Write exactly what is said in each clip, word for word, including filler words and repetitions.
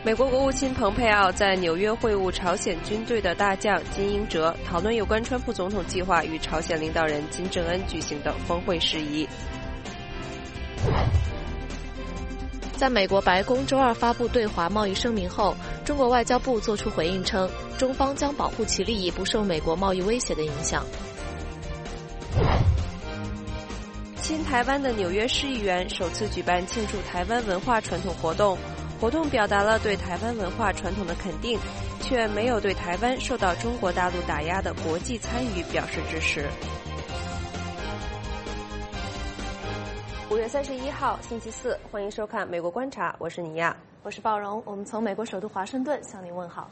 美国国务卿蓬佩奥在纽约会晤朝鲜军队的大将金英哲，讨论有关川普总统计划与朝鲜领导人金正恩举行的峰会事宜。在美国白宫周二发布对华贸易声明后，中国外交部作出回应称，中方将保护其利益不受美国贸易威胁的影响。亲台湾的纽约市议员首次举办庆祝台湾文化传统活动，活动表达了对台湾文化传统的肯定，却没有对台湾受到中国大陆打压的国际参与表示支持。五月三十一号，星期四，欢迎收看《美国观察》，我是尼亚， 我是鲍荣，我们从美国首都华盛顿向您问好。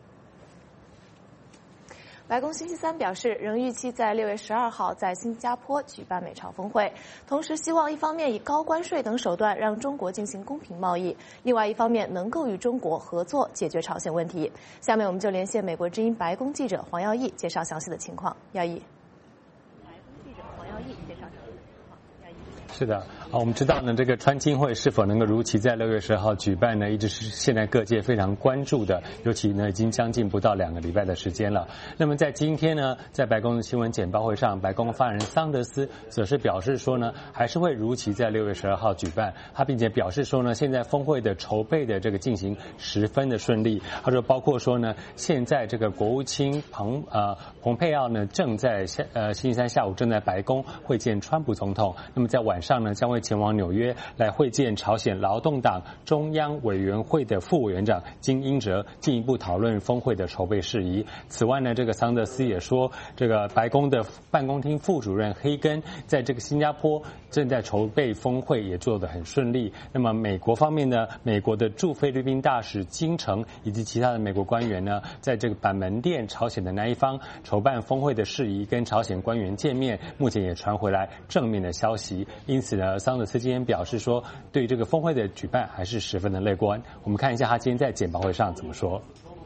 白宫星期三表示，仍预期在六月十二号在新加坡举办美朝峰会，同时希望一方面以高关税等手段让中国进行公平贸易，另外一方面能够与中国合作解决朝鲜问题。下面我们就连线美国之音白宫记者黄耀义，介绍详细的情况。耀义。 白宫记者黄耀义介绍详细的情况。耀义。是的。啊，我们知道呢，这个川金会是否能够如期在六月十号举办呢，一直是现在各界非常关注的，尤其呢已经将近不到两个礼拜的时间了。那么在今天呢，在白宫的新闻简报会上，白宫发言人桑德斯则是表示说呢，还是会如期在六月十二号举办。他并且表示说呢，现在峰会的筹备的这个进行十分的顺利。他说，包括说呢，现在这个国务卿蓬呃蓬佩奥呢正在下呃星期三下午正在白宫会见川普总统，那么在晚上呢将会前往纽约来会见朝鲜劳动党中央委员会的副委员长金英哲，进一步讨论峰会的筹备事宜。此外呢，这个桑德斯也说，这个白宫的办公厅副主任黑根在这个新加坡正在筹备峰会，也做得很顺利。那么美国方面呢，美国的驻菲律宾大使金城以及其他的美国官员呢，在这个板门店朝鲜的那一方筹办峰会的事宜，跟朝鲜官员见面，目前也传回来正面的消息。因此呢，桑德斯今天表示说，对这个峰会的举办还是十分的乐观。我们看一下他今天在简报会上怎么说。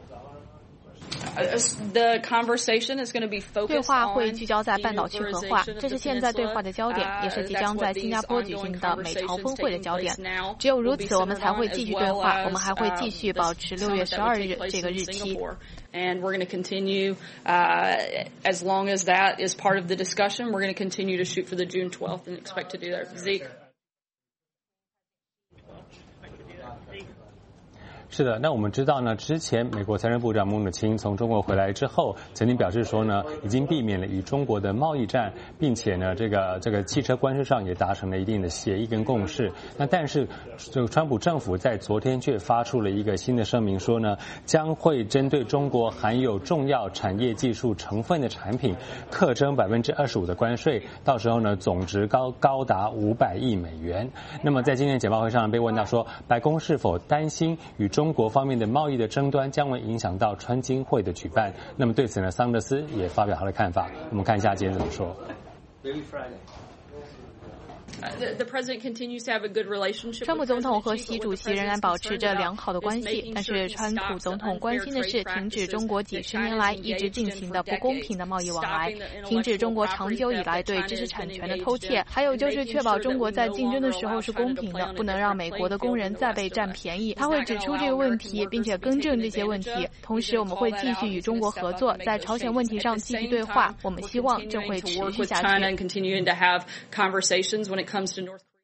对话会聚焦在半岛去核化，这是现在对话的焦点，也是即将在新加坡举行的美朝峰会的焦点。只有如此，我们才会继续对话，我们还会继续保持六月十二日这个日期。 And we're going to continue, uh, as long as that is part of the discussion, we're going to continue to shoot for the June twelfth and expect to do that. Zeke. 是的，那我们知道呢，之前美国财政部长穆努钦从中国回来之后，曾经表示说呢，已经避免了与中国的贸易战，并且呢，这个这个汽车关税上也达成了一定的协议跟共识。那但是，这个川普政府在昨天却发出了一个新的声明，说呢，将会针对中国含有重要产业技术成分的产品，课征百分之二十五的关税，到时候呢，总值高高达五百亿美元。那么在今天的简报会上被问到说，白宫是否担心与中中国方面的贸易的争端将会影响到川金会的举办。那么对此呢，桑德斯也发表他的看法。我们看一下今天怎么说。 川普总统和习主席仍然保持着良好的关系，但是川普总统关心的是停止中国几十年来一直进行的不公平的贸易往来，停止中国长久以来对知识产权的偷窃，还有就是确保中国在竞争的时候是公平的，不能让美国的工人再被占便宜。他会指出这个问题，并且更正这些问题。同时，我们会继续与中国合作，在朝鲜问题上继续对话。我们希望这会持续下去。 when it comes to North Korea.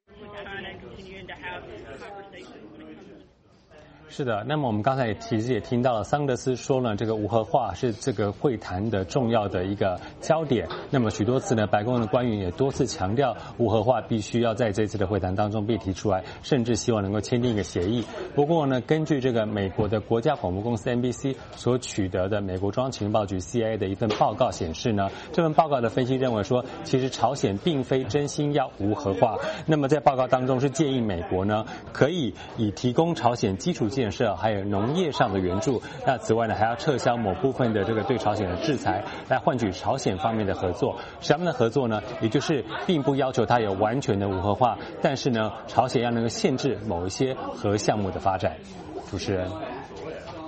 是的，那么我们刚才也其实也听到了，桑德斯说呢，这个无核化是这个会谈的重要的一个焦点。那么许多次呢，白宫的官员也多次强调，无核化必须要在这次的会谈当中被提出来，甚至希望能够签订一个协议。不过呢，根据这个美国的国家广播公司 N B C 所取得的美国中央情报局 C I A 的一份报告显示呢，这份报告的分析认为说，其实朝鲜并非真心要无核化。那么在报告当中是建议美国呢，可以以提供朝鲜基础建设还有农业上的援助，那此外呢还要撤销某部分的这个对朝鲜的制裁，来换取朝鲜方面的合作。什么样的合作呢？也就是并不要求它有完全的无核化，但是呢朝鲜要能够限制某一些核项目的发展。主持人。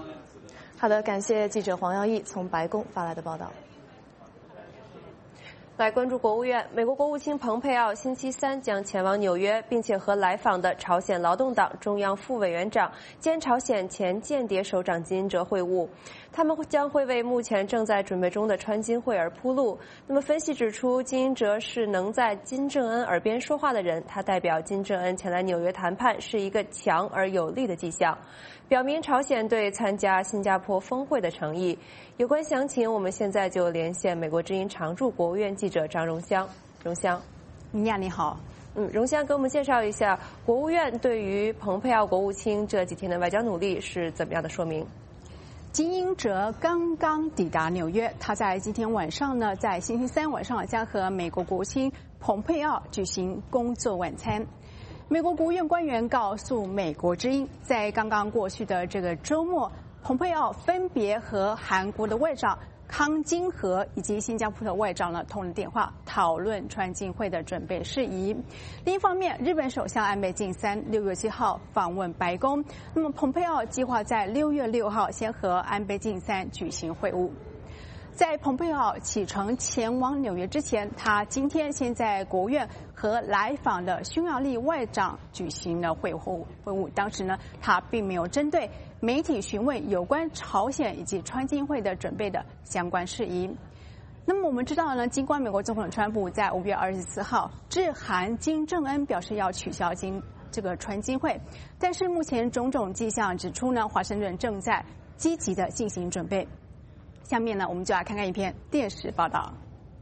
好的，感谢记者黄耀义从白宫发来的报道。 来关注国务院，美国国务卿蓬佩奥星期三将前往纽约，并且和来访的朝鲜劳动党中央副委员长兼朝鲜前间谍首长金英哲会晤。他们将会为目前正在准备中的川金会而铺路。那么，分析指出，金英哲是能在金正恩耳边说话的人，他代表金正恩前来纽约谈判是一个强而有力的迹象，表明朝鲜对参加新加坡峰会的诚意。有关详情，我们现在就连线美国之音常驻国务院记者张荣香。荣香， 米娅你好。 嗯，荣香给我们介绍一下国务院对于蓬佩奥国务卿这几天的外交努力是怎么样的说明。 金英哲刚刚抵达纽约，他在今天晚上呢，在星期三晚上将和美国国务卿蓬佩奥举行工作晚餐。美国国务院官员告诉美国之音，在刚刚过去的这个周末，蓬佩奥分别和韩国的外长康金和以及新加坡的外长呢通了电话，讨论川金会的准备事宜。另一方面，日本首相安倍晋三六月七号访问白宫，那么蓬佩奥计划在六月六号先和安倍晋三举行会晤。在蓬佩奥启程前往纽约之前，他今天先在国务院和来访的匈牙利外长举行了会晤。会晤当时呢，他并没有针对媒体询问有关朝鲜以及川金会的准备的相关事宜。那么我们知道呢，尽管美国总统川普在五月二十四号致函金正恩，表示要取消金这个川金会，但是目前种种迹象指出呢，华盛顿正在积极的进行准备。下面呢，我们就来看看一篇电视报道。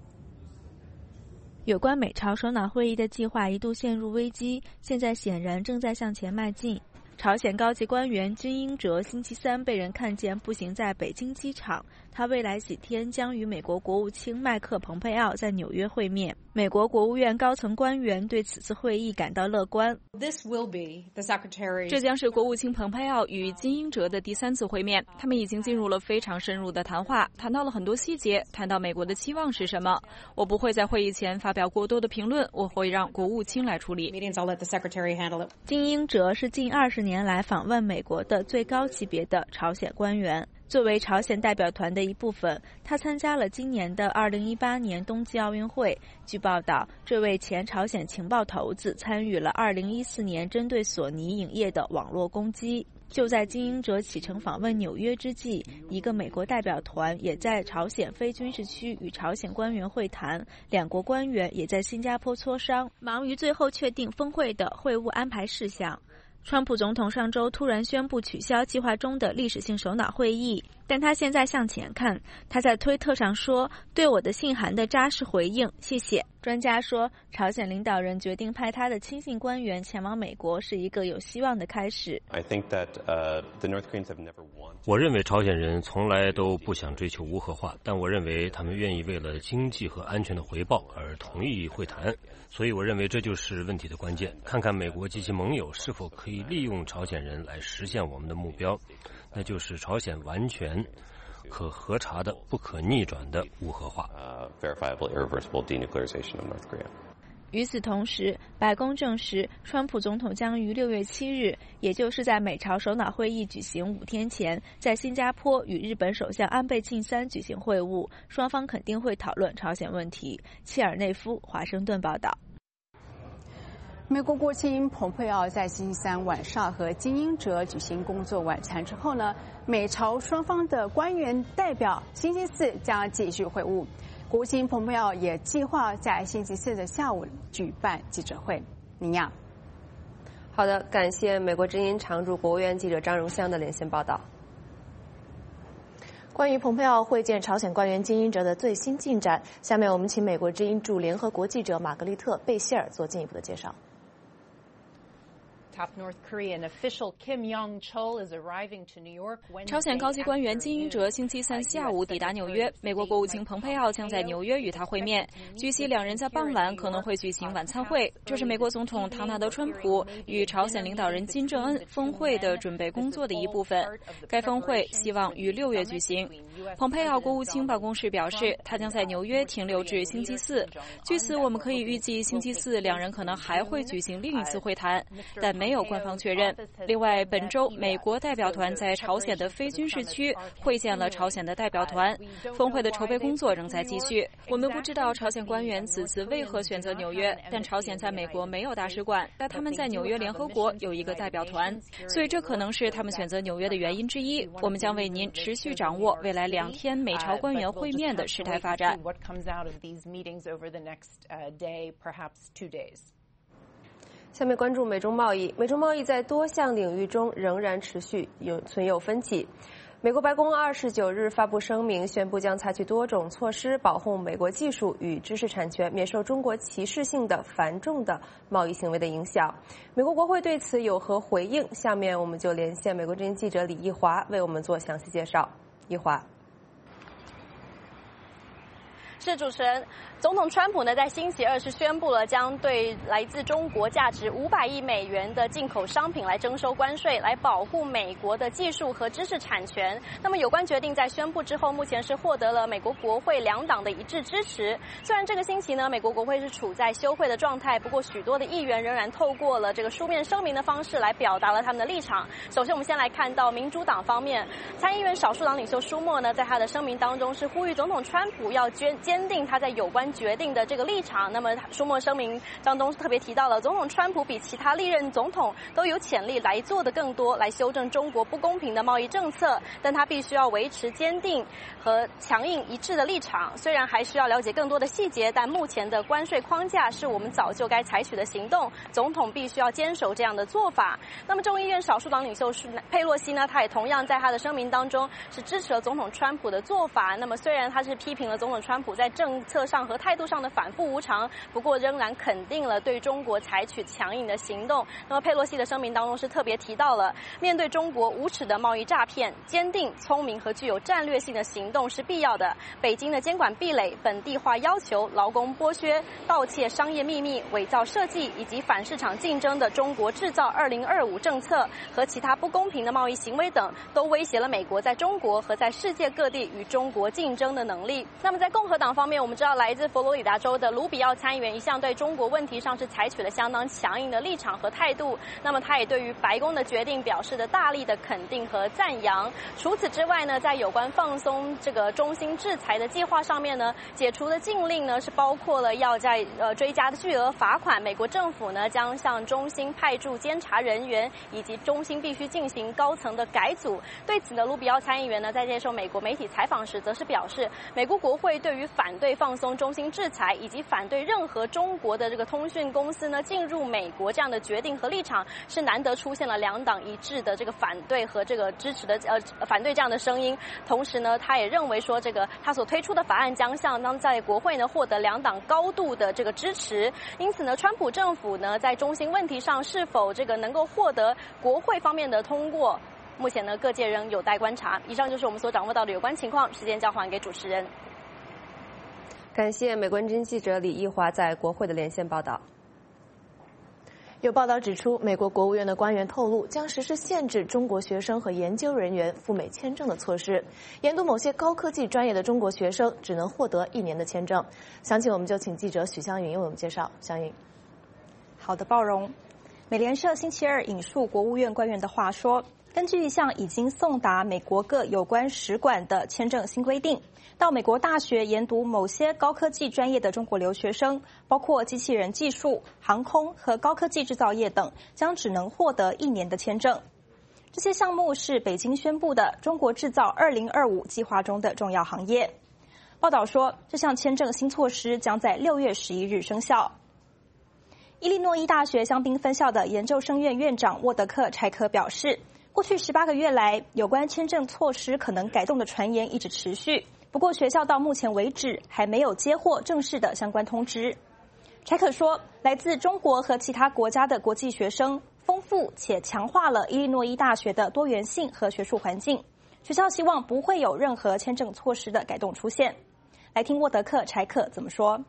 有关美朝首脑会议的计划一度陷入危机，现在显然正在向前迈进。朝鲜高级官员金英哲星期三被人看见步行在北京机场，他未来几天将与美国国务卿麦克蓬佩奥在纽约会面。美国国务院高层官员对此次会议感到乐观。 This will be the secretary. 这将是国务卿蓬佩奥与金英哲的第三次会面，他们已经进入了非常深入的谈话，谈到了很多细节，谈到美国的期望是什么。我不会在会议前发表过多的评论，我会让国务卿来处理。 Meetings, I'll let the secretary handle it. 金英哲是近二十年来访问美国的最高级别的朝鲜官员。作为朝鲜代表团的一部分，他参加了今年的二零一八年冬季奥运会。据报道，这位前朝鲜情报头子参与了二零一四年针对索尼影业的网络攻击。就在金英哲启程访问纽约之际，一个美国代表团也在朝鲜非军事区与朝鲜官员会谈，两国官员也在新加坡磋商，忙于最后确定峰会的会晤安排事项。川普总统上周突然宣布取消计划中的历史性首脑会议，但他现在向前看。他在推特上说：“对我的信函的扎实回应，谢谢。”专家说，朝鲜领导人决定派他的亲信官员前往美国是一个有希望的开始。 I think that, uh, the North Koreans have never wanted. 我认为朝鲜人从来都不想追求无核化，但我认为他们愿意为了经济和安全的回报而同意会谈。所以我认为这就是问题的关键，看看美国及其盟友是否可以利用朝鲜人来实现我们的目标，那就是朝鲜完全可核查的、不可逆转的无核化。 Uh, verifiable, irreversible denuclearization of North Korea. 与此同时，白宫证实，川普总统将于六月七日，也就是在美朝首脑会议举行五天前，在新加坡与日本首相安倍晋三举行会晤，双方肯定会讨论朝鲜问题。切尔内夫华盛顿报道。 美国国务卿蓬佩奥在星期三晚上和金英哲举行工作晚餐之后呢，美朝双方的官员代表星期四将继续会晤。国务卿蓬佩奥也计划在星期四的下午举办记者会。尼亚， 好的，感谢美国之音常驻国务院记者张荣香的连线报道。 关于蓬佩奥会见朝鲜官员金英哲的最新进展，下面我们请美国之音驻联合国记者玛格丽特·贝谢尔做进一步的介绍。 朝鲜高级官员金英哲星期三下午抵达纽约，美国国务卿蓬佩奥将在纽约与他会面。据悉，两人在傍晚可能会举行晚餐会，这是美国总统唐纳德·川普与朝鲜领导人金正恩峰会的准备工作的一部分。该峰会希望于六月举行。蓬佩奥国务卿办公室表示，他将在纽约停留至星期四。据此，我们可以预计星期四两人可能还会举行另一次会谈，但没没有官方确认。另外，本周美国代表团在朝鲜的非军事区会见了朝鲜的代表团，峰会的筹备工作仍在继续。我们不知道朝鲜官员此次为何选择纽约，但朝鲜在美国没有大使馆，但他们在纽约联合国有一个代表团，所以这可能是他们选择纽约的原因之一。我们将为您持续掌握未来两天美朝官员会面的事态发展。 下面关注美中贸易。美中贸易在多项领域中仍然持续有存有分歧。美国白宫二十九日发布声明，宣布将采取多种措施保护美国技术与知识产权免受中国歧视性的繁重的贸易行为的影响。美国国会对此有何回应？下面我们就连线美国之音记者李义华为我们做详细介绍。义华。 是主持人，总统川普呢在星期二是宣布了将对来自中国价值五百亿美元的进口商品来征收关税，来保护美国的技术和知识产权。那么有关决定在宣布之后，目前是获得了美国国会两党的一致支持。虽然这个星期呢，美国国会是处在休会的状态，不过许多的议员仍然透过了这个书面声明的方式来表达了他们的立场。首先，我们先来看到民主党方面，参议院少数党领袖舒默呢，在他的声明当中是呼吁总统川普要捐。坚定他在有关决定的这个立场。那么舒默声明当中特别提到了，总统川普比其他历任总统都有潜力来做的更多，来修正中国不公平的贸易政策，但他必须要维持坚定和强硬一致的立场。虽然还需要了解更多的细节，但目前的关税框架是我们早就该采取的行动，总统必须要坚守这样的做法。那么众议院少数党领袖佩洛西呢，他也同样在他的声明当中是支持了总统川普的做法。那么虽然他是批评了总统川普在政策上和态度上的反复无常，不过仍然肯定了对中国采取强硬的行动。那么佩洛西的声明当中是特别提到了，面对中国无耻的贸易诈骗，坚定、聪明和具有战略性的行动是必要的。北京的监管壁垒、本地化要求、劳工剥削、盗窃商业秘密、伪造设计以及反市场竞争的中国制造二零二五政策和其他不公平的贸易行为等，都威胁了美国在中国和在世界各地与中国竞争的能力。那么在共和党方面，我们知道来自佛罗里达州的卢比奥参议员一向对中国问题上是采取了相当强硬的立场和态度。那么他也对于白宫的决定表示了大力的肯定和赞扬。除此之外呢，在有关放松这个中兴制裁的计划上面呢，解除的禁令呢是包括了要在呃追加的巨额罚款，美国政府呢将向中兴派驻监察人员，以及中兴必须进行高层的改组。对此呢，卢比奥参议员呢在接受美国媒体采访时，则是表示，美国国会对于反对放松中兴制裁以及反对任何中国的这个通讯公司呢进入美国这样的决定和立场，是难得出现了两党一致的这个反对和这个支持的呃反对这样的声音。同时呢，他也认为说，这个他所推出的法案将相当在国会呢获得两党高度的这个支持。因此呢，川普政府呢在中兴问题上是否这个能够获得国会方面的通过，目前呢各界仍有待观察。以上就是我们所掌握到的有关情况，时间交还给主持人。 感谢美国之音记者李义华在国会的连线报道。 有报道指出，美国国务院的官员透露，将实施限制中国学生和研究人员赴美签证的措施。研读某些高科技专业的中国学生只能获得一年的签证。详情我们就请记者许湘云为我们介绍。湘云， 好的，包容。美联社星期二引述国务院官员的话说，根据一项已经送达美国各有关使馆的签证新规定，到美国大学研读某些高科技专业的中国留学生，包括机器人技术、航空和高科技制造业等，将只能获得一年的签证。这些项目是北京宣布的中国制造二零二五计划中的重要行业。报道说，这项签证新措施将在六月十一日生效。伊利诺伊大学香槟分校的研究生院院长沃德克·柴可表示，过去十八个月来，有关签证措施可能改动的传言一直持续，不过学校到目前为止还没有接获正式的相关通知。柴可说，来自中国和其他国家的国际学生丰富且强化了伊利诺伊大学的多元性和学术环境，学校希望不会有任何签证措施的改动出现。来听沃德克·柴可怎么说。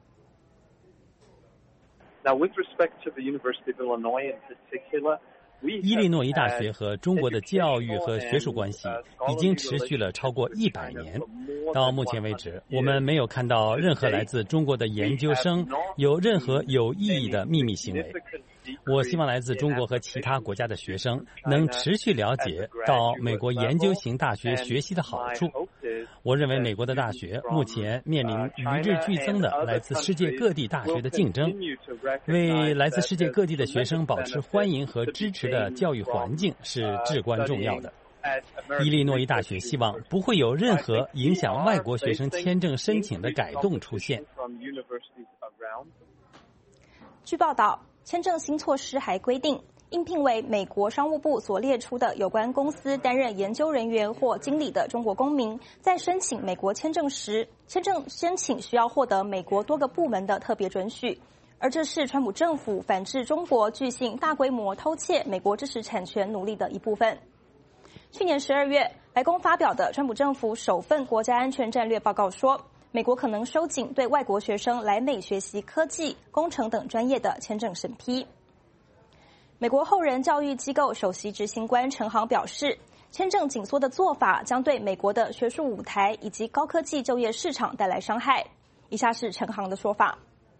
Now, with respect to the University of Illinois in particular, 伊利诺伊大学和中国的教育和学术关系已经持续了超过一百年。到目前为止，我们没有看到任何来自中国的研究生有任何有意义的秘密行为。 我希望来自中国和其他国家的学生能持续了解到美国研究型大学学习的好处。我认为美国的大学目前面临与日俱增的来自世界各地大学的竞争，为来自世界各地的学生保持欢迎和支持的教育环境是至关重要的。伊利诺伊大学希望不会有任何影响外国学生签证申请的改动出现。 据报道，签证新措施还规定，应聘为美国商务部所列出的有关公司担任研究人员或经理的中国公民，在申请美国签证时，签证申请需要获得美国多个部门的特别准许。而这是川普政府反制中国巨信大规模偷窃美国知识产权努力的一部分。去年十二月，白宫发表的川普政府首份国家安全战略报告说，美国可能收紧对外国学生来美学习科技、工程等专业的签证审批。美国后人教育机构首席执行官陈航表示，签证紧缩的做法将对美国的学术舞台以及高科技就业市场带来伤害。以下是陈航的说法。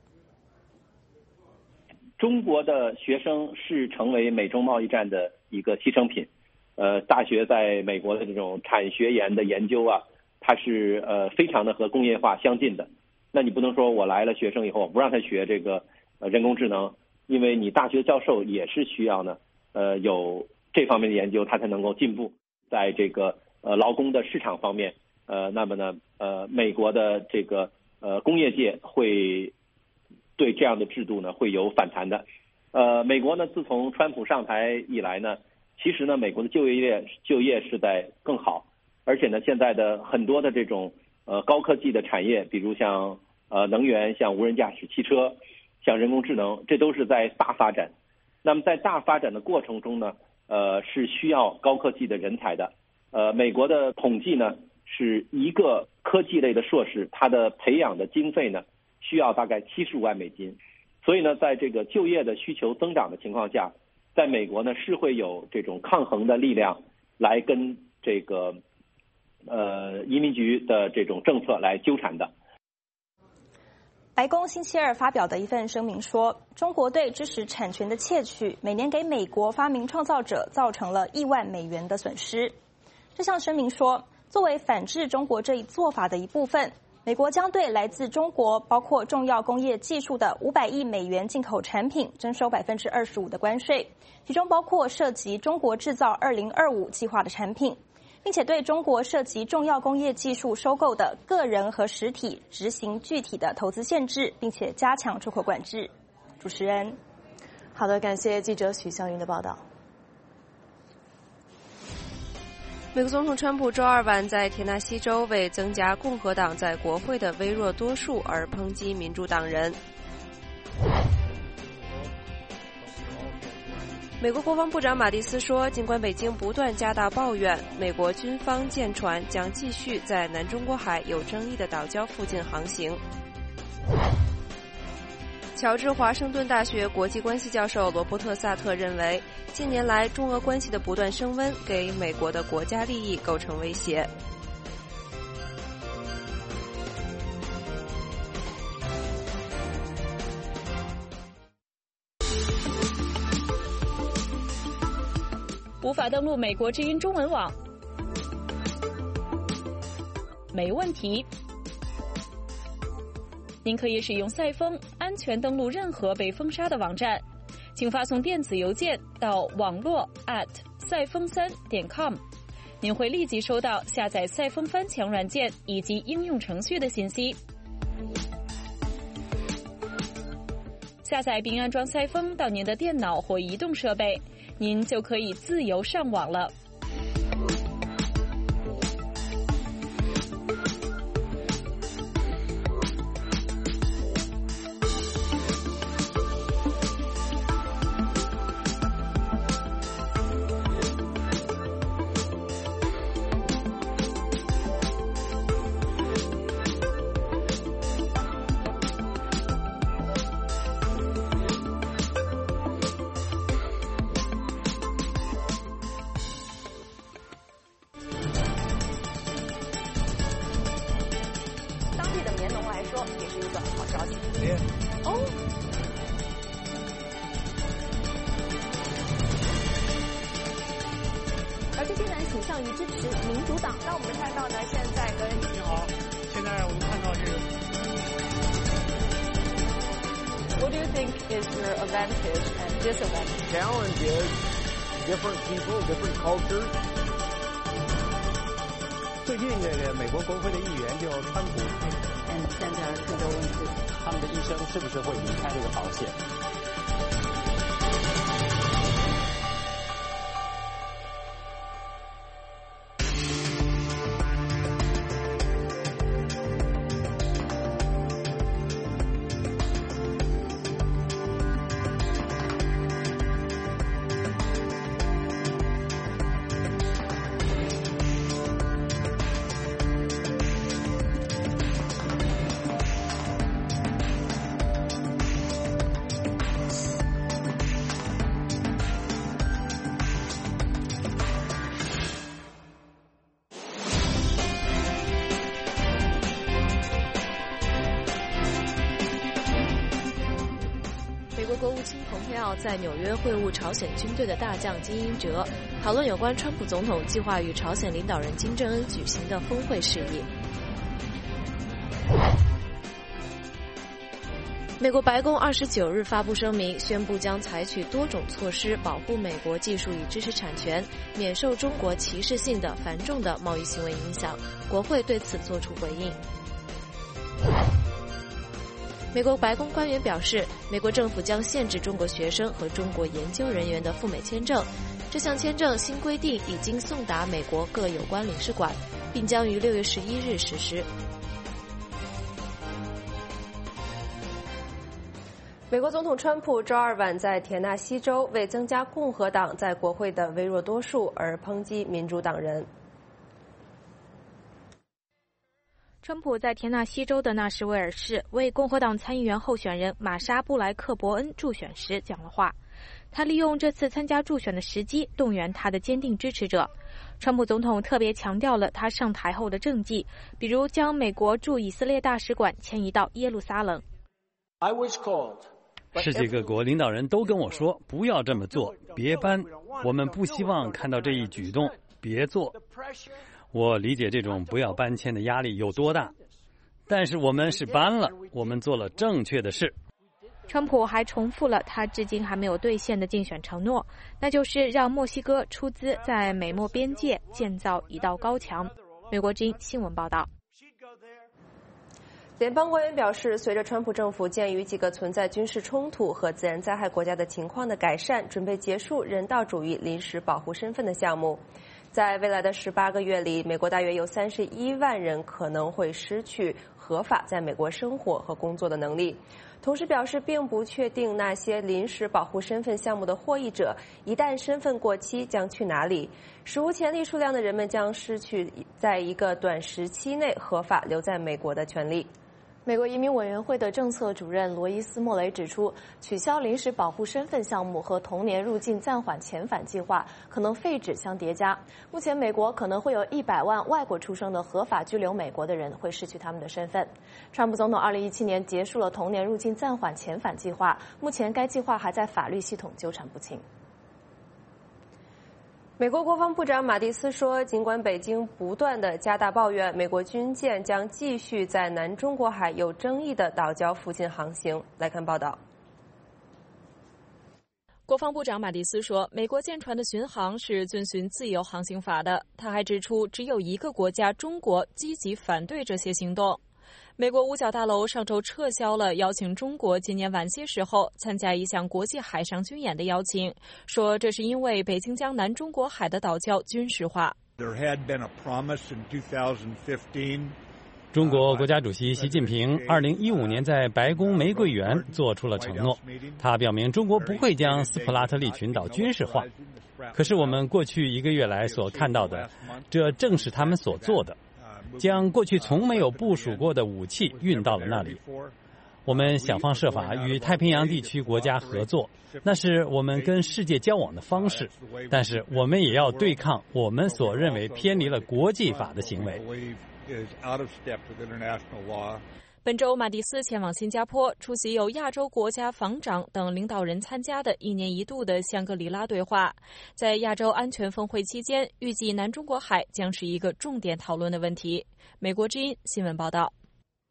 中国的学生是成为美中贸易战的一个牺牲品。呃，大学在美国的这种产学研的研究啊，它是呃非常的和工业化相近的。那你不能说我来了学生以后不让他学这个呃人工智能，因为你大学教授也是需要呢呃有这方面的研究，他才能够进步。在这个呃劳工的市场方面，呃那么呢呃美国的这个呃工业界会对这样的制度呢会有反弹的。呃，美国呢自从川普上台以来呢。其实呢，美国的就业就业是在更好，而且呢，现在的很多的这种呃高科技的产业，比如像呃能源、像无人驾驶汽车、像人工智能，这都是在大发展。那么在大发展的过程中呢，呃是需要高科技的人才的。呃，美国的统计呢，是一个科技类的硕士，它的培养的经费呢，需要大概七十五万美金。所以呢，在这个就业的需求增长的情况下，在美国呢，是会有这种抗衡的力量来跟这个呃移民局的这种政策来纠缠的。 白宫星期二发表的一份声明说，中国对知识产权的窃取，每年给美国发明创造者造成了亿万美元的损失。这项声明说，作为反制中国这一做法的一部分，美国将对来自中国包括重要工业技术的五百亿美元进口产品征收百分之二十五的关税，其中包括涉及中国制造二零二五计划的产品，并且对中国涉及重要工业技术收购的个人和实体执行具体的投资限制，并且加强出口管制。主持人， 好的，感谢记者许湘云的报道。 美国总统川普周二晚在田纳西州为增加共和党在国会的微弱多数而抨击民主党人。美国国防部长马蒂斯说，尽管北京不断加大抱怨，美国军方舰船将继续在南中国海有争议的岛礁附近航行。乔治华盛顿大学国际关系教授罗伯特·萨特认为，近年来中俄关系的不断升温给美国的国家利益构成威胁。 无法登录美国之音中文网？没问题。您可以使用赛风安全登录任何被封杀的网站，请发送电子邮件到网络 at 赛风三点 com， 您会立即收到下载赛风翻墙软件以及应用程序的信息。下载并安装赛风到您的电脑或移动设备，您就可以自由上网了。 向于支持民主党。那我们看到呢，现在跟你好，现在我们看到这个。 What do you think is your advantage and disadvantage? Challenge is different people, different cultures. 最近这个美国国会的议员就川普， 嗯，现在是个问题， 他们的一生是不是会离开这个保险？ 国务卿蓬佩奥在纽约会晤朝鲜军队的大将金英哲，讨论有关川普总统计划与朝鲜领导人金正恩举行的峰会事宜。美国白宫二十九日发布声明，宣布将采取多种措施保护美国技术与知识产权，免受中国歧视性的繁重的贸易行为影响。国会对此作出回应。美国白宫官员表示，美国政府将限制中国学生和中国研究人员的赴美签证。这项签证新规定已经送达美国各有关领事馆，并将于六月十一日实施。美国总统川普周二晚在田纳西州为增加共和党在国会的微弱多数而抨击民主党人。 川普在田纳西州的纳什维尔市为共和党参议员候选人玛莎·布莱克伯恩助选时讲了话。他利用这次参加助选的时机动员他的坚定支持者。川普总统特别强调了他上台后的政绩，比如将美国驻以色列大使馆迁移到耶路撒冷。 世界各国领导人都跟我说，不要这么做，别搬，我们不希望看到这一举动，别做。我理解这种不要搬迁的压力有多大，但是我们是搬了，我们做了正确的事。 川普还重复了他至今还没有兑现的竞选承诺，那就是让墨西哥出资在美墨边界建造一道高墙。美国之音新闻报道。 联邦官员表示，随着川普政府鉴于几个存在军事冲突和自然灾害国家的情况的改善，准备结束人道主义临时保护身份的项目。在未来的十八个月里，美国大约有三十一万人可能会失去合法在美国生活和工作的能力。同时表示，并不确定那些临时保护身份项目的获益者一旦身份过期将去哪里。史无前例数量的人们将失去在一个短时期内合法留在美国的权利。美国移民委员会的政策主任罗伊斯·莫雷指出，取消临时保护身份项目和同年入境暂缓遣返计划可能废止相叠加。目前，美国可能会有一百万外国出生的合法居留美国的人会失去他们的身份。川普总统二零一七年结束了同年入境暂缓遣返计划，目前该计划还在法律系统纠缠不清。美国国防部长马蒂斯说，尽管北京不断地加大抱怨，美国军舰将继续在南中国海有争议的岛礁附近航行。来看报道。 国防部长马蒂斯说，美国舰船的巡航是遵循自由航行法的。他还指出，只有一个国家中国积极反对这些行动。美国五角大楼上周撤销了邀请中国今年晚些时候参加一项国际海上军演的邀请，说这是因为北京将南中国海的岛礁军事化。 中国国家主席习近平二零一五年在白宫玫瑰园做出了承诺，他表明中国不会将斯普拉特利群岛军事化。可是我们过去一个月来所看到的，这正是他们所做的。将过去从没有部署过的武器运到了那里。我们想方设法与太平洋地区国家合作，那是我们跟世界交往的方式，但是我们也要对抗我们所认为偏离了国际法的行为。 本周，马蒂斯前往新加坡出席有亚洲国家防长等领导人参加的一年一度的香格里拉对话。在亚洲安全峰会期间，预计南中国海将是一个重点讨论的问题。美国之音新闻报道。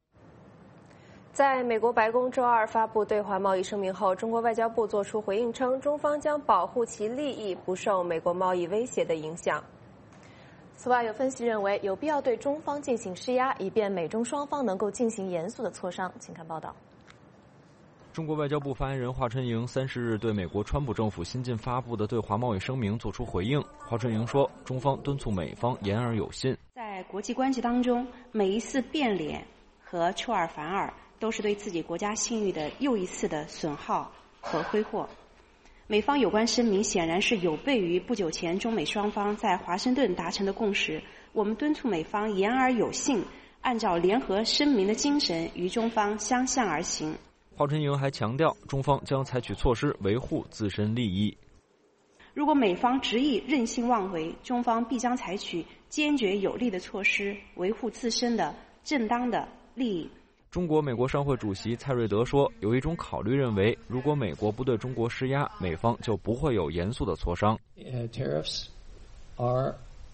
在美国白宫周二发布对华贸易声明后，中国外交部作出回应称，中方将保护其利益不受美国贸易威胁的影响。此外，有分析认为有必要对中方进行施压，以便美中双方能够进行严肃的磋商。请看报道。 中国外交部发言人华春莹三十日对美国川普政府新近发布的对华贸易声明作出回应。华春莹说，中方敦促美方言而有信。 在国际关系当中，每一次变脸和出尔反尔，都是对自己国家信誉的又一次的损耗和挥霍。美方有关声明显然是有悖于不久前中美双方在华盛顿达成的共识，我们敦促美方言而有信，按照联合声明的精神与中方相向而行。 华春莹还强调，中方将采取措施维护自身利益。 如果美方执意任性妄为，中方必将采取坚决有力的措施维护自身的正当的利益。 中国美国商会主席蔡瑞德说，有一种考虑认为，如果美国不对中国施压，美方就不会有严肃的磋商。 Uh, tariffs are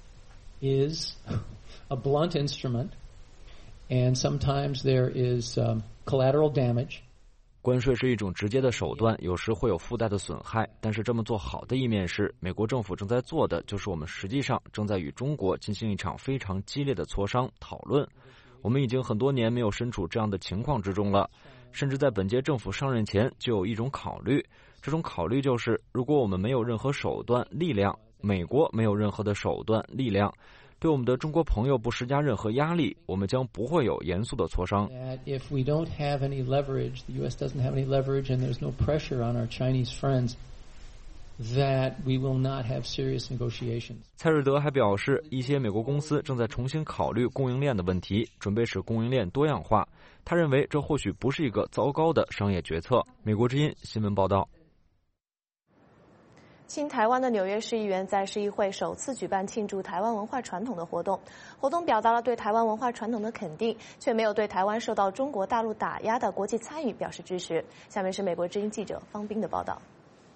is a blunt instrument, and sometimes there is um, collateral damage. 关税是一种直接的手段，有时会有附带的损害，但是这么做好的一面是，美国政府正在做的就是我们实际上正在与中国进行一场非常激烈的磋商讨论。我们已经很多年没有身处这样的情况之中了，甚至在本届政府上任前就有一种考虑，这种考虑就是，如果我们没有任何手段、力量，美国没有任何的手段、力量，对我们的中国朋友不施加任何压力，我们将不会有严肃的磋商。 If we don't have any leverage, the U S doesn't have any leverage, and there's no pressure on our Chinese friends, that we will not have serious negotiations. 蔡瑞德还表示，一些美国公司正在重新考虑供应链的问题，准备使供应链多样化。他认为这或许不是一个糟糕的商业决策。美国之音新闻报道。 亲台湾的纽约市议员在市议会首次举办庆祝台湾文化传统的活动，活动表达了对台湾文化传统的肯定，却没有对台湾受到中国大陆打压的国际参与表示支持。下面是美国之音记者方斌的报道。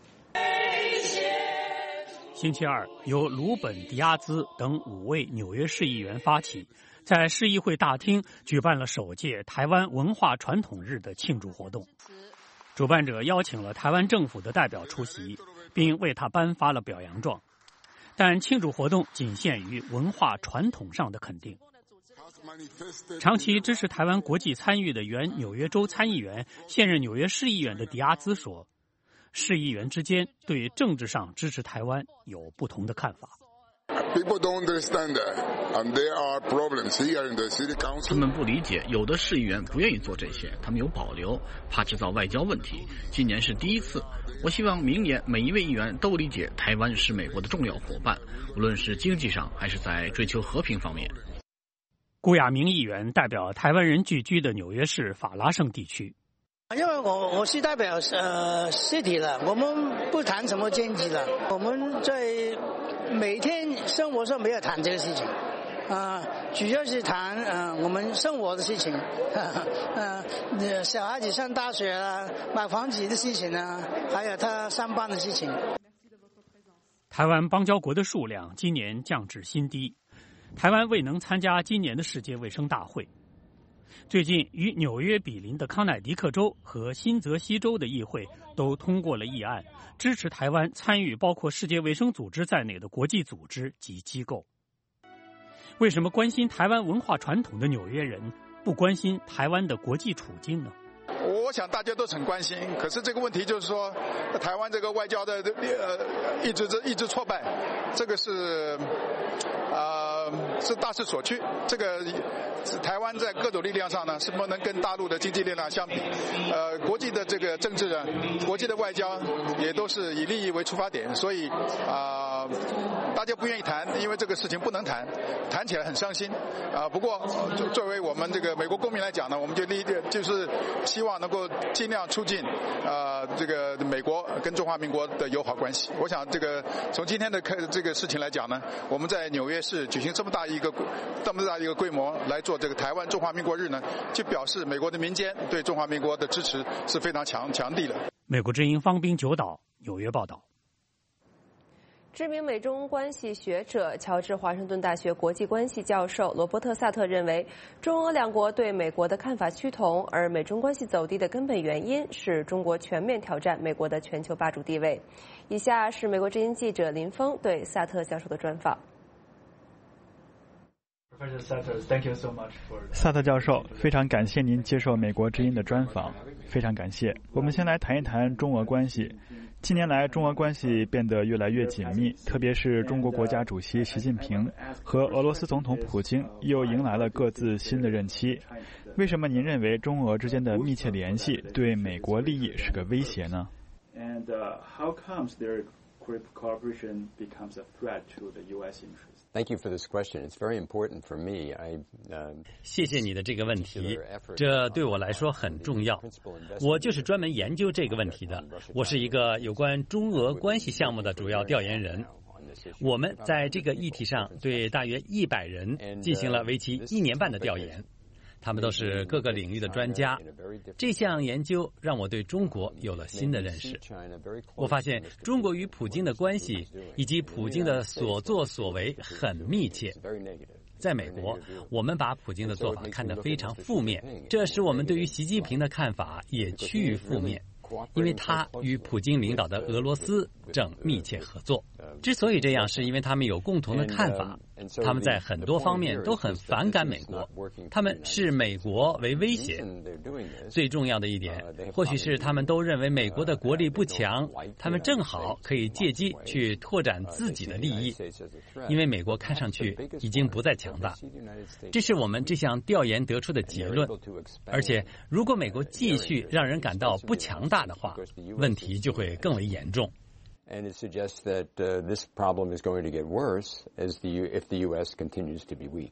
星期二，由鲁本·迪亚兹等五位纽约市议员发起，在市议会大厅举办了首届台湾文化传统日的庆祝活动。主办者邀请了台湾政府的代表出席，并为他颁发了表扬状。但庆祝活动仅限于文化传统上的肯定。长期支持台湾国际参与的原纽约州参议员、现任纽约市议员的迪亚兹说，市议员之间对政治上支持台湾有不同的看法。 他们不理解，有的市议员不愿意做这些，他们有保留，怕制造外交问题。今年是第一次，我希望明年每一位议员都理解台湾是美国的重要伙伴，无论是经济上还是在追求和平方面。 顾亚明议员代表台湾人聚居的纽约市法拉盛地区。 因为我我是代表呃实体的，我们不谈什么经济的，我们在每天生活上没有谈这个事情，啊、呃，主要是谈呃我们生活的事情，呃，小孩子上大学啦，买房子的事情啊，还有他上班的事情。 台湾邦交国的数量今年降至新低，台湾未能参加今年的世界卫生大会。最近，与纽约比邻的康乃狄克州和新泽西州的议会都通过了议案，支持台湾参与包括世界卫生组织在内的国际组织及机构。为什么关心台湾文化传统的纽约人不关心台湾的国际处境呢？ 我想大家都很关心，可是这个问题就是说，台湾这个外交的呃一直一直挫败，这个是呃是大势所趋。这个台湾在各种力量上呢，是不能跟大陆的经济力量相比。呃，国际的这个政治呢，国际的外交也都是以利益为出发点，所以啊、 呃，大家不愿意谈，因为这个事情不能谈，谈起来很伤心啊。不过作为我们这个美国公民来讲呢，我们就立就是希望能够尽量促进啊、呃、这个美国跟中华民国的友好关系。我想这个从今天的这个事情来讲呢，我们在纽约市举行这么大一个这么大一个规模来做这个台湾中华民国日呢，就表示美国的民间对中华民国的支持是非常强强力的。 美国之音方斌九岛纽约报道。 知名美中关系学者、乔治华盛顿大学国际关系教授罗伯特·萨特认为，中俄两国对美国的看法趋同，而美中关系走低的根本原因是中国全面挑战美国的全球霸主地位。以下是美国之音记者林峰对萨特教授的专访。 萨特教授，非常感谢您接受美国之音的专访，非常感谢。我们先来谈一谈中俄关系。近年来，中俄关系变得越来越紧密，特别是中国国家主席习近平和俄罗斯总统普京又迎来了各自新的任期。为什么您认为中俄之间的密切联系对美国利益是个威胁呢？ And uh, how comes their cooperation becomes a threat to the U S interest? Thank you for this question. It's very important for me. I, uh, 谢谢你的这个问题，这对我来说很重要。我就是专门研究这个问题的。我是一个有关中俄关系项目的主要调研人。我们在这个议题上对大约一百人进行了为期一年半的调研。他们都是各个领域的专家。这项研究让我对中国有了新的认识。我发现中国与普京的关系以及普京的所作所为很密切。在美国，我们把普京的做法看得非常负面，这使我们对于习近平的看法也趋于负面，因为他与普京领导的俄罗斯正密切合作。之所以这样，是因为他们有共同的看法，他们在很多方面都很反感美国，他们视美国为威胁。最重要的一点，或许是他们都认为美国的国力不强，他们正好可以借机去拓展自己的利益，因为美国看上去已经不再强大。这是我们这项调研得出的结论。而且，如果美国继续让人感到不强大的话，问题就会更为严重。 And it suggests that uh, this problem is going to get worse as the if the U S continues to be weak.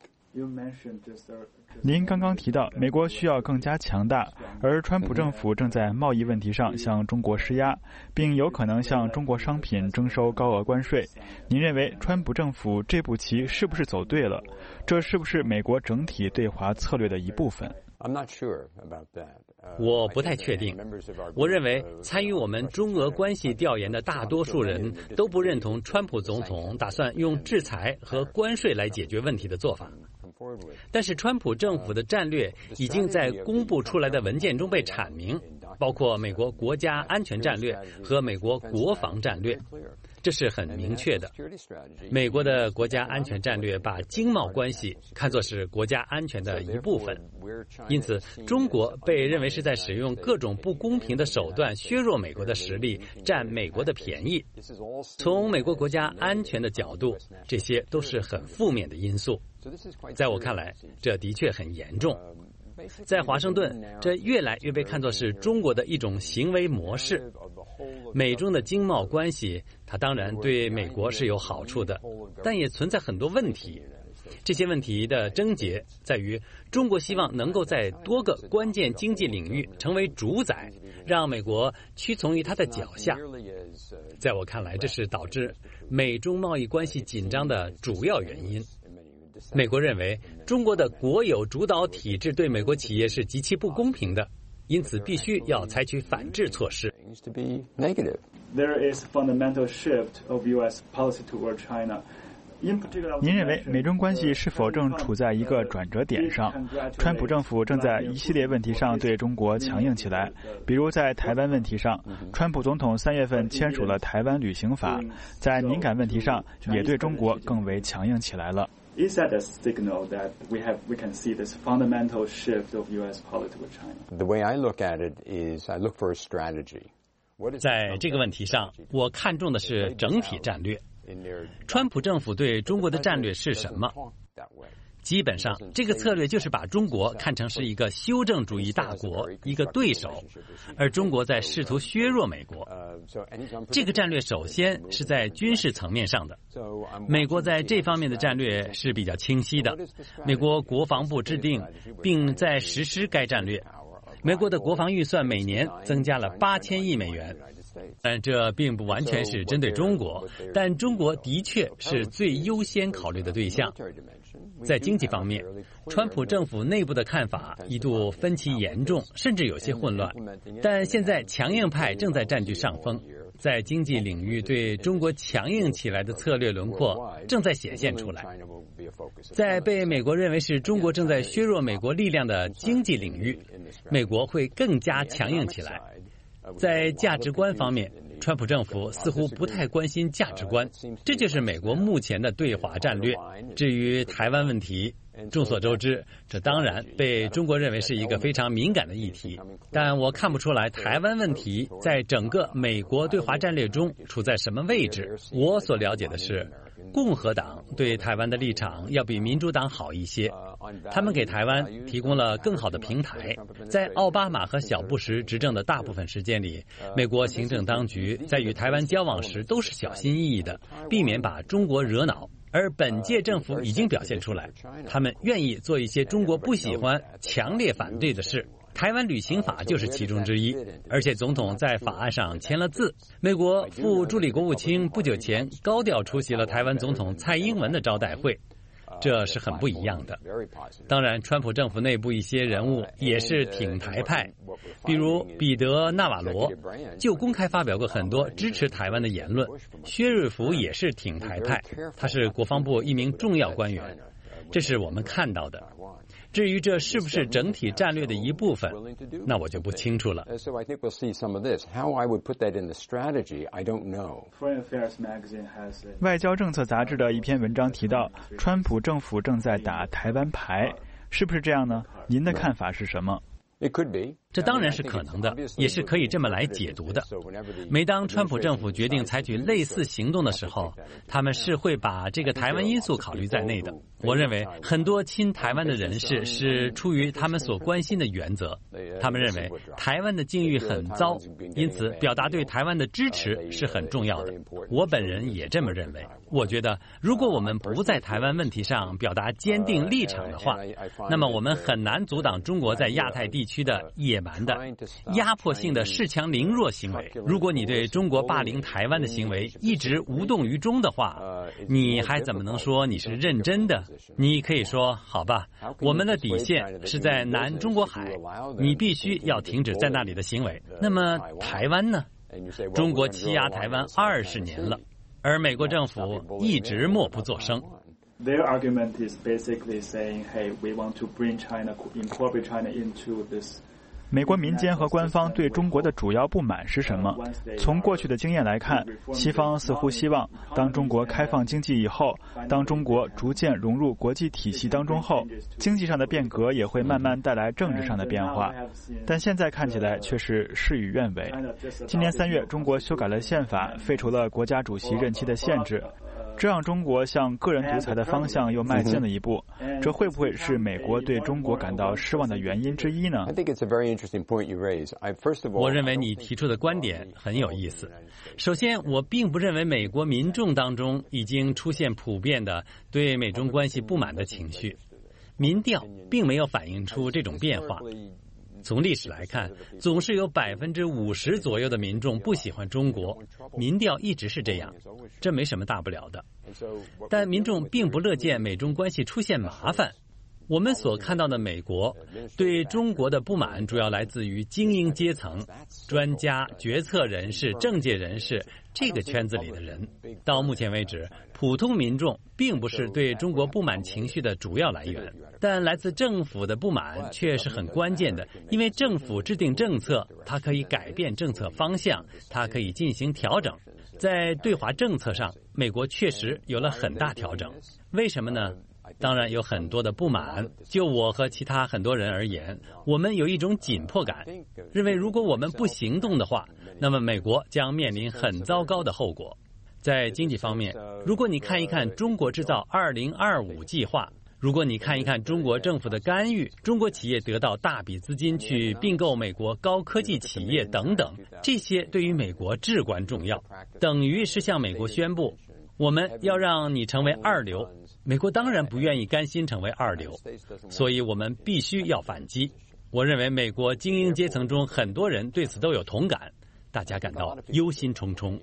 您刚刚提到美国需要更加强大，而川普政府正在贸易问题上向中国施压，并有可能向中国商品征收高额关税。您认为川普政府这步棋是不是走对了？这是不是美国整体对华策略的一部分？ I'm not sure about that. 我不太确定。我认为参与我们中俄关系调研的大多数人都不认同川普总统打算用制裁和关税来解决问题的做法。但是川普政府的战略已经在公布出来的文件中被阐明，包括美国国家安全战略和美国国防战略。这是很明确的。美国的国家安全战略把经贸关系看作是国家安全的一部分，因此中国被认为是在使用各种不公平的手段削弱美国的实力，占美国的便宜。从美国国家安全的角度，这些都是很负面的因素。在我看来，这的确很严重。在华盛顿，这越来越被看作是中国的一种行为模式。美中的经贸关系，它当然对美国是有好处的，但也存在很多问题。这些问题的症结在于，中国希望能够在多个关键经济领域成为主宰，让美国屈从于它的脚下。在我看来，这是导致美中贸易关系紧张的主要原因。美国认为中国的国有主导体制对美国企业是极其不公平的，因此必须要采取反制措施。 There is fundamental shift of U S policy toward China. 您认为美中关系是否正处在一个转折点上？川普政府正在一系列问题上对中国强硬起来，比如在台湾问题上，川普总统三月份签署了台湾旅行法，在敏感问题上也对中国更为强硬起来了。 Is that a signal that we have we can see this fundamental shift of U S policy with China? The way I look at it is I look for a strategy. 在这个问题上，我看重的是整体战略。川普政府对中国的战略是什么？ 基本上，这个策略就是把中国看成是一个修正主义大国，一个对手，而中国在试图削弱美国。这个战略首先是在军事层面上的，美国在这方面的战略是比较清晰的。美国国防部制定并在实施该战略。美国的国防预算每年增加了八千亿美元。但这并不完全是针对中国，但中国的确是最优先考虑的对象。在经济方面，川普政府内部的看法一度分歧严重，甚至有些混乱。但现在强硬派正在占据上风，在经济领域对中国强硬起来的策略轮廓正在显现出来。在被美国认为是中国正在削弱美国力量的经济领域，美国会更加强硬起来。在价值观方面，川普政府似乎不太关心价值观，这就是美国目前的对华战略。至于台湾问题，众所周知，这当然被中国认为是一个非常敏感的议题，但我看不出来台湾问题在整个美国对华战略中处在什么位置。我所了解的是，共和党对台湾的立场要比民主党好一些，他们给台湾提供了更好的平台。在奥巴马和小布什执政的大部分时间里，美国行政当局在与台湾交往时都是小心翼翼的，避免把中国惹恼。而本届政府已经表现出来，他们愿意做一些中国不喜欢、强烈反对的事。台湾旅行法就是其中之一，而且总统在法案上签了字。美国副助理国务卿不久前高调出席了台湾总统蔡英文的招待会，这是很不一样的。当然，川普政府内部一些人物也是挺台派，比如彼得·纳瓦罗就公开发表过很多支持台湾的言论。薛瑞福也是挺台派，他是国防部一名重要官员，这是我们看到的。至于这是不是整体战略的一部分，那我就不清楚了。 外交政策杂志的一篇文章提到，川普政府正在打台湾牌，是不是这样呢？您的看法是什么？ 这当然是可能的，也是可以这么来解读的。每当川普政府决定采取类似行动的时候，他们是会把这个台湾因素考虑在内的。我认为很多亲台湾的人士是出于他们所关心的原则，他们认为台湾的境遇很糟，因此表达对台湾的支持是很重要的。我本人也这么认为。我觉得如果我们不在台湾问题上表达坚定立场的话，那么我们很难阻挡中国在亚太地区的野蛮的压迫性的恃强凌弱行为。如果你对中国霸凌台湾的行为一直无动于衷的话，你还怎么能说你是认真的？你可以说好吧，我们的底线是在南中国海，你必须要停止在那里的行为。那么台湾呢？中国欺压台湾二十年了，而美国政府一直默不作声。 Their argument is basically saying, hey, we want to bring China, incorporate China into this. 美国民间和官方对中国的主要不满是什么？从过去的经验来看，西方似乎希望当中国开放经济以后，当中国逐渐融入国际体系当中后，经济上的变革也会慢慢带来政治上的变化。但现在看起来却是事与愿违。今年三月，中国修改了宪法，废除了国家主席任期的限制。这让中国向个人独裁的方向又迈进了一步，这会不会是美国对中国感到失望的原因之一呢？ 我认为你提出的观点很有意思。首先，我并不认为美国民众当中已经出现普遍的对美中关系不满的情绪，民调并没有反映出这种变化。从历史来看，总是有百分之五十左右的民众不喜欢中国，民调一直是这样，这没什么大不了的。但民众并不乐见美中关系出现麻烦。我们所看到的美国对中国的不满主要来自于精英阶层、专家、决策人士、政界人士这个圈子里的人。到目前为止，普通民众并不是对中国不满情绪的主要来源，但来自政府的不满却是很关键的，因为政府制定政策，它可以改变政策方向，它可以进行调整。在对华政策上，美国确实有了很大调整。为什么呢？当然有很多的不满。就我和其他很多人而言，我们有一种紧迫感，认为如果我们不行动的话，那么美国将面临很糟糕的后果。在经济方面，如果你看一看中国制造二零二五计划， 如果你看一看中国政府的干预，中国企业得到大笔资金去并购美国高科技企业等等，这些对于美国至关重要，等于是向美国宣布，我们要让你成为二流。美国当然不愿意甘心成为二流，所以我们必须要反击。我认为美国精英阶层中很多人对此都有同感，大家感到忧心忡忡。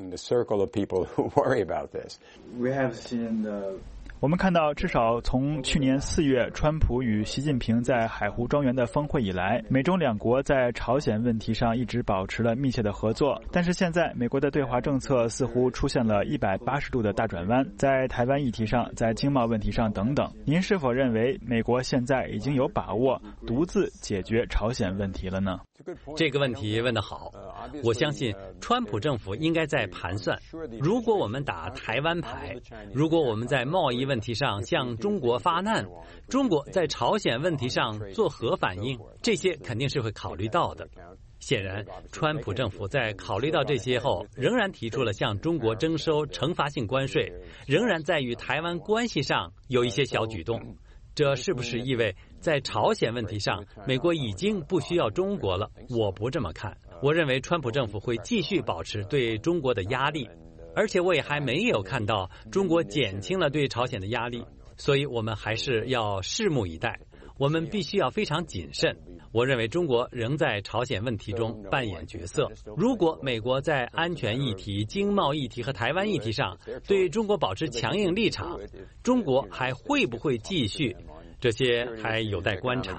我们看到，至少从去年四月川普与习近平在海湖庄园的峰会以来，美中两国在朝鲜问题上一直保持了密切的合作。但是现在，美国的对华政策似乎出现了一百八十度的大转弯，在台湾议题上，在经贸问题上等等。您是否认为美国现在已经有把握独自解决朝鲜问题了呢？ 这个问题问得好，我相信川普政府应该在盘算，如果我们打台湾牌，如果我们在贸易问题上向中国发难，中国在朝鲜问题上作何反应，这些肯定是会考虑到的。显然，川普政府在考虑到这些后，仍然提出了向中国征收惩罚性关税，仍然在与台湾关系上有一些小举动。这是不是意味在朝鲜问题上，美国已经不需要中国了？我不这么看。我认为川普政府会继续保持对中国的压力，而且我也还没有看到中国减轻了对朝鲜的压力，所以我们还是要拭目以待。我们必须要非常谨慎。我认为中国仍在朝鲜问题中扮演角色。如果美国在安全议题、经贸议题和台湾议题上对中国保持强硬立场，中国还会不会继续？这些还有待观察。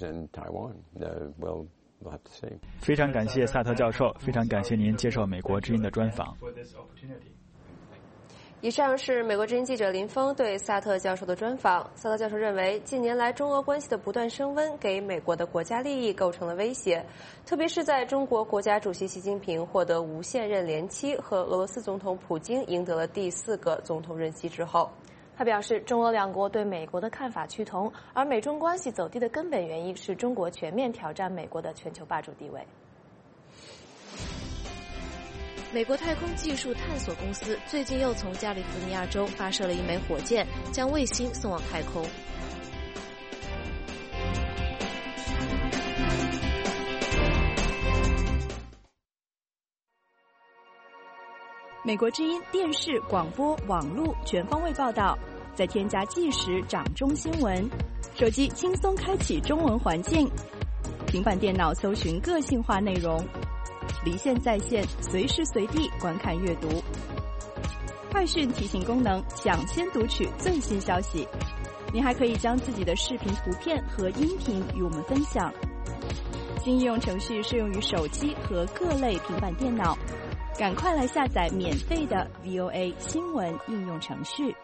非常感谢萨特教授，非常感谢您接受美国之音的专访。 以上是美国之音记者林峰对萨特教授的专访。萨特教授认为，近年来中俄关系的不断升温给美国的国家利益构成了威胁，特别是在中国国家主席习近平获得无限任连期和俄罗斯总统普京赢得了第四个总统任期之后。 他表示，中俄两国对美国的看法趋同，而美中关系走低的根本原因是中国全面挑战美国的全球霸主地位。 美国太空技术探索公司最近又从加利福尼亚州发射了一枚火箭，将卫星送往太空。 美国之音电视、广播、网络全方位报道，再添加即时掌中新闻，手机轻松开启中文环境，平板电脑搜寻个性化内容，离线在线，随时随地观看阅读。快讯提醒功能，抢先读取最新消息。您还可以将自己的视频、图片和音频与我们分享。新应用程序适用于手机和各类平板电脑。赶快来下载免费的 V O A 新闻应用程序。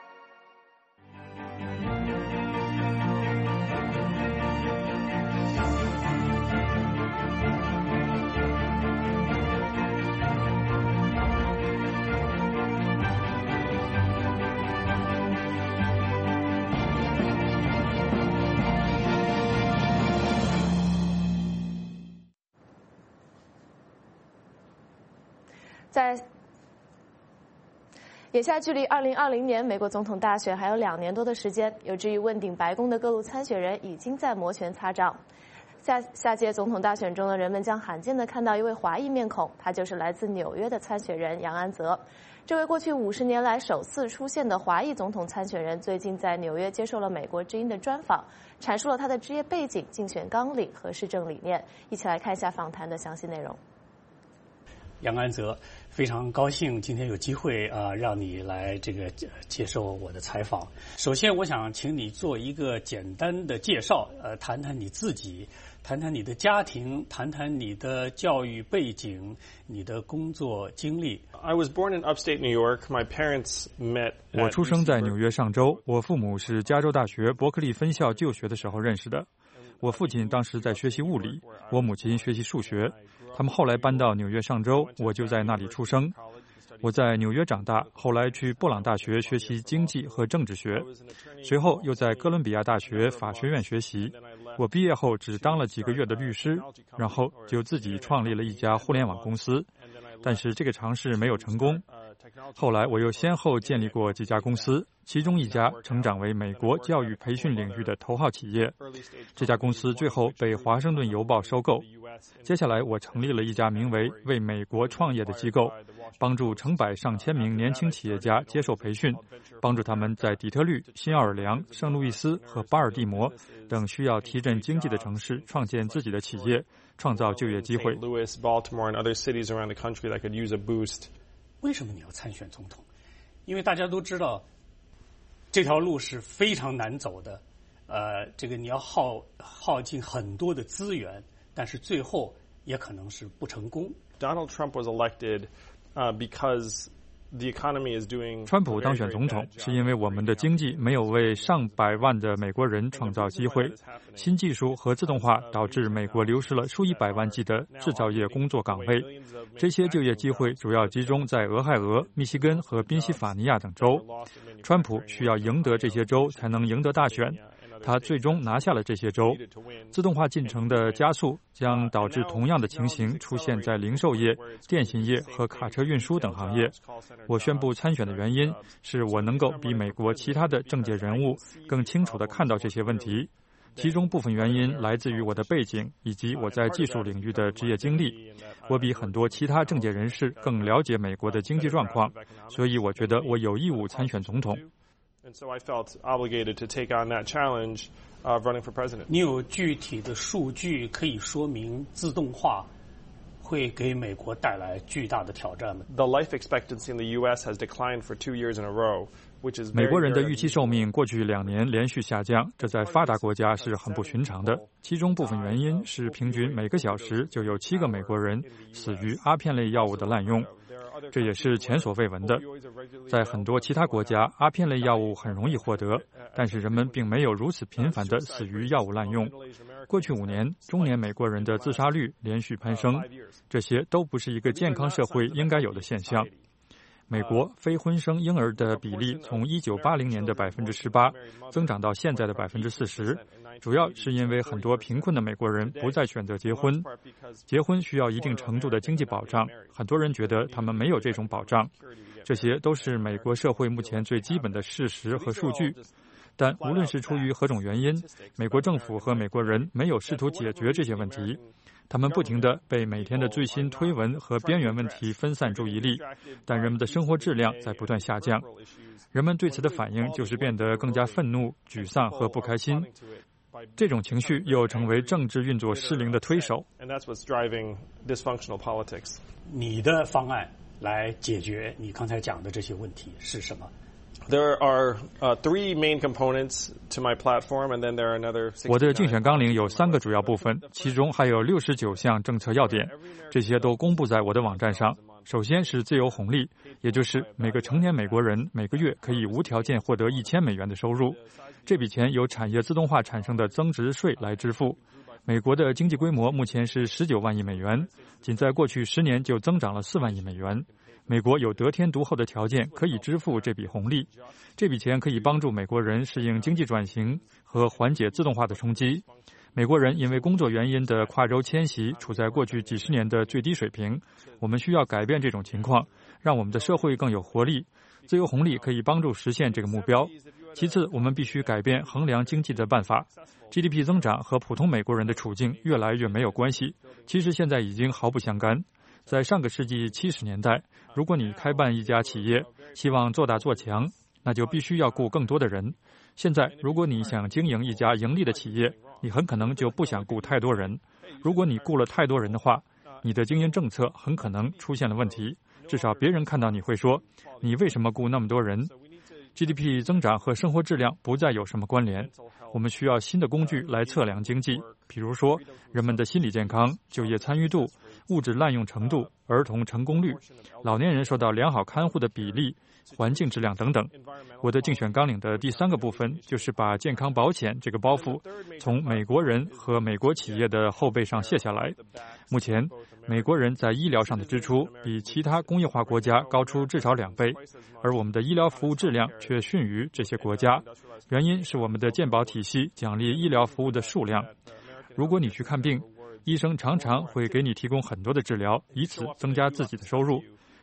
在眼下距离二零二零年美国总统大选还有两年多的时间，有志于问鼎白宫的各路参选人已经在摩拳擦掌。下下届总统大选中呢，人们将罕见地看到一位华裔面孔，他就是来自纽约的参选人杨安泽。这位过去五十年来首次出现的华裔总统参选人，最近在纽约接受了美国之音的专访，阐述了他的职业背景、竞选纲领和施政理念。一起来看一下访谈的详细内容。 杨安泽，非常高兴今天有机会啊、呃，让你来这个接受我的采访。首先，我想请你做一个简单的介绍，呃，谈谈你自己，谈谈你的家庭，谈谈你的教育背景，你的工作经历。 I was born in upstate New York. My parents met. 我出生在纽约上州，我父母是加州大学伯克利分校就学的时候认识的。我父亲当时在学习物理，我母亲学习数学。他们后来搬到纽约上州，我就在那里出生。我在纽约长大，后来去布朗大学学习经济和政治学，随后又在哥伦比亚大学法学院学习。我毕业后只当了几个月的律师，然后就自己创立了一家互联网公司。但是这个尝试没有成功， 后来我又先后建立过几家公司，其中一家成长为美国教育培训领域的头号企业。这家公司最后被华盛顿邮报收购。接下来我成立了一家名为“为美国创业”的机构，帮助成百上千名年轻企业家接受培训，帮助他们在底特律、新奥尔良、圣路易斯和巴尔的摩等需要提振经济的城市创建自己的企业，创造就业机会。 为什么你要参选总统？因为大家都知道这条路是非常难走的，呃，这个你要耗耗尽很多的资源，但是最后也可能是不成功。 Donald Trump was elected, uh, because the economy is doing. 川普当选总统是因为我们的经济没有为上百万的美国人创造机会，新技术和自动化导致美国流失了数以百万计的制造业工作岗位。这些就业机会主要集中在俄亥俄、密西根和宾夕法尼亚等州。川普需要赢得这些州才能赢得大选。他最终拿下了这些州。自动化进程的加速将导致同样的情形出现在零售业、电信业和卡车运输等行业。我宣布参选的原因是我能够比美国其他的政界人物更清楚地看到这些问题，其中部分原因来自于我的背景以及我在技术领域的职业经历。我比很多其他政界人士更了解美国的经济状况，所以我觉得我有义务参选总统。 And so I felt obligated to take on that challenge of running for president. 你有具体的数据可以说明自动化会给美国带来巨大的挑战吗？ The life expectancy in the U S has declined for two years in a row, which is 美国人的预期寿命过去两年连续下降，这在发达国家是很不寻常的。其中部分原因是平均每个小时就有七个美国人死于阿片类药物的滥用。这也是前所未闻的。在很多其他国家，阿片类药物很容易获得，但是人们并没有如此频繁地死于药物滥用。过去五年，中年美国人的自杀率连续攀升，这些都不是一个健康社会应该有的现象。美国非婚生婴儿的比例从一九八零年的百分之十八增长到现在的百分之四十，主要是因为很多贫困的美国人不再选择结婚。结婚需要一定程度的经济保障，很多人觉得他们没有这种保障。这些都是美国社会目前最基本的事实和数据。但无论是出于何种原因，美国政府和美国人没有试图解决这些问题。他们不停地被每天的最新推文和边缘问题分散注意力，但人们的生活质量在不断下降。人们对此的反应就是变得更加愤怒、沮丧和不开心。这种情绪又成为政治运作失灵的推手。 你的方案来解决你刚才讲的这些问题是什么？ There are uh, three main components to my platform, and then there are another. 我的竞选纲领有三个主要部分，其中还有六十九项政策要点，这些都公布在我的网站上。首先是自由红利，也就是每个成年美国人每个月可以无条件获得一千美元的收入，这笔钱由产业自动化产生的增值税来支付。美国的经济规模目前是十九万亿美元，仅在过去十年就增长了四万亿美元。美国有得天独厚的条件可以支付这笔红利，这笔钱可以帮助美国人适应经济转型和缓解自动化的冲击。美国人因为工作原因的跨州迁徙处在过去几十年的最低水平，我们需要改变这种情况，让我们的社会更有活力。自由红利可以帮助实现这个目标。其次，我们必须改变衡量经济的办法。G D P 增长和普通美国人的处境越来越没有关系，其实现在已经毫不相干。在上个世纪七十年代，如果你开办一家企业，希望做大做强，那就必须要雇更多的人。现在，如果你想经营一家盈利的企业，你很可能就不想雇太多人。如果你雇了太多人的话，你的经营政策很可能出现了问题。至少别人看到你会说，你为什么雇那么多人？ G D P 增长和生活质量不再有什么关联。我们需要新的工具来测量经济，比如说人们的心理健康、就业参与度、物质滥用程度、儿童成功率、老年人受到良好看护的比例、环境质量等等。我的竞选纲领的第三个部分就是把健康保险这个包袱从美国人和美国企业的后背上卸下来。目前，美国人在医疗上的支出比其他工业化国家高出至少两倍，而我们的医疗服务质量却逊于这些国家。原因是我们的健保体系奖励医疗服务的数量。如果你去看病，医生常常会给你提供很多的治疗，以此增加自己的收入。